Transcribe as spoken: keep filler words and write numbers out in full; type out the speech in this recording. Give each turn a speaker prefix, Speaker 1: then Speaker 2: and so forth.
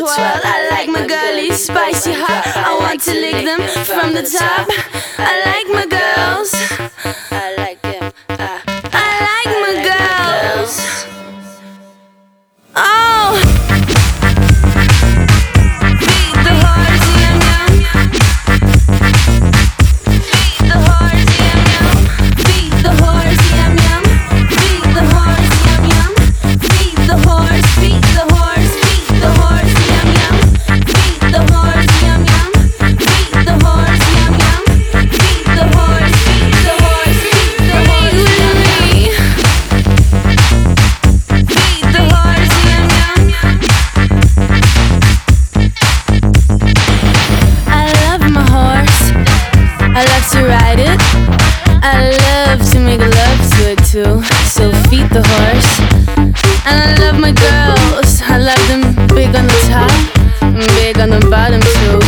Speaker 1: swell. I like my girlies spicy hot. I want to lick them from the top. I like my girls. I like them. I, I like my girls. Oh, feed the horse, yum yum. Feed the horse, yum yum. Feed the horse, yum yum. Feed the horse, yum yum. Feed the horse, feed the horse, feed the horse, yum yum. Feed the horse, yum yum. Feed the horse, yum yum. Feed the horse, feed the horse, feed the horse, yum yum. Feed the horse, yum yum. I love my horse. I love to ride it. I love to make love to it too. So feed the horse. And I love my girls. I love them big on the top and big on the bottom too.